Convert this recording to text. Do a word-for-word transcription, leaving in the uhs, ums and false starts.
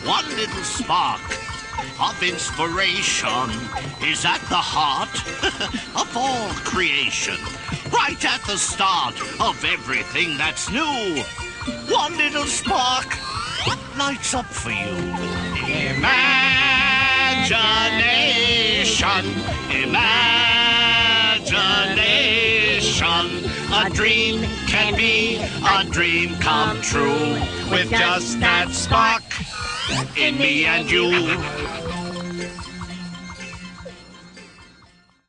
One little spark of inspiration is at the heart of all creation. Right at the start of everything that's new. One little spark lights up for you. Imagination, imagination. A dream can be a dream come true with just that spark in me and you.